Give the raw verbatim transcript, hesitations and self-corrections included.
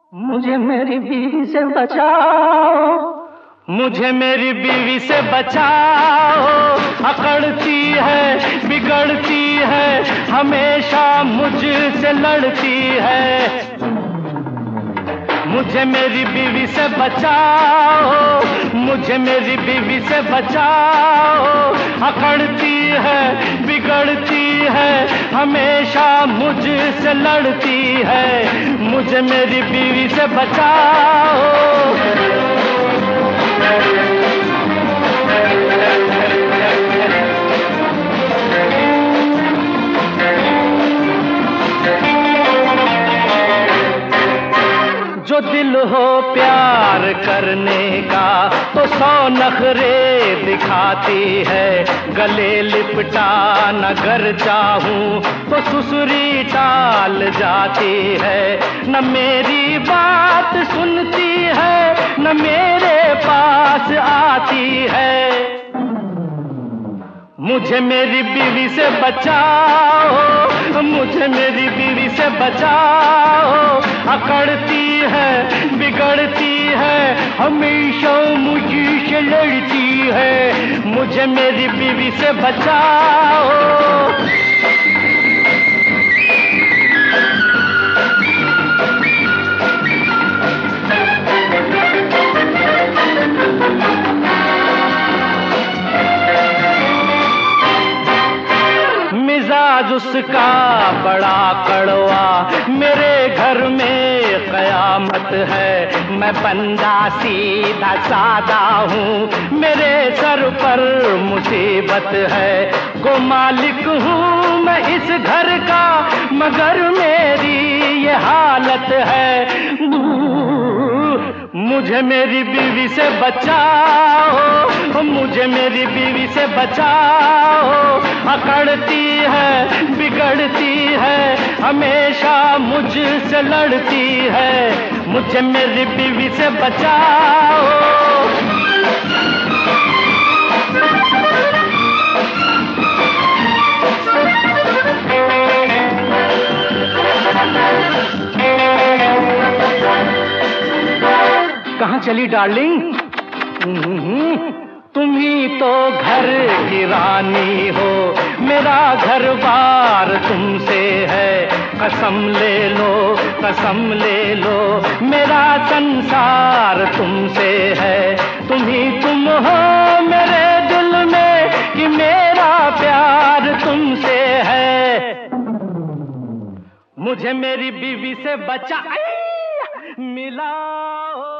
मुझे मेरी बीवी से बचाओ, मुझे मेरी बीवी से बचाओ। अकड़ती है, बिगड़ती है, हमेशा मुझसे लड़ती है। मुझे मेरी बीवी से बचाओ, मुझे मेरी बीवी से बचाओ। अकड़ती है, बिगड़ती है, हमेशा मुझसे लड़ती है। मुझे मेरी बीवी से बचाओ। जो दिल हो प्यार करने का तो सौ नखरे दिखाती है। गले लिपटा न कर चाहूं तो सुसुरी टाल जाती है। न मेरी बात सुनती है, न मेरे पास आती है। मुझे मेरी बीवी से बचाओ, मुझे मेरी बीवी से बचाओ। अकड़ती है, बिगड़ती है, हमेशा मुझसे लड़ती है। मुझे मेरी बीवी से बचाओ। मिजाज उसका बड़ा कड़वा, मेरे घर में कयामत है। मैं बंदा सीधा सादा हूँ, मेरे सर पर मुसीबत है। गो मालिक हूँ मैं इस घर का, मगर मेरी ये हालत है। मुझे मेरी बीवी से बचाओ, मुझे मेरी बीवी से बचाओ। अकड़ती है, बिगड़ती है, हमेशा मुझसे लड़ती है। मुझे मेरी बीवी से बचाओ। कहाँ चली डार्लिंग? तुम ही तो घर की रानी हो, मेरा घर बार तुमसे है। कसम ले लो, कसम ले लो, मेरा संसार तुमसे है। तुम ही तुम हो मेरे दिल में, कि मेरा प्यार तुमसे है। मुझे मेरी बीवी से बचा मिलाओ।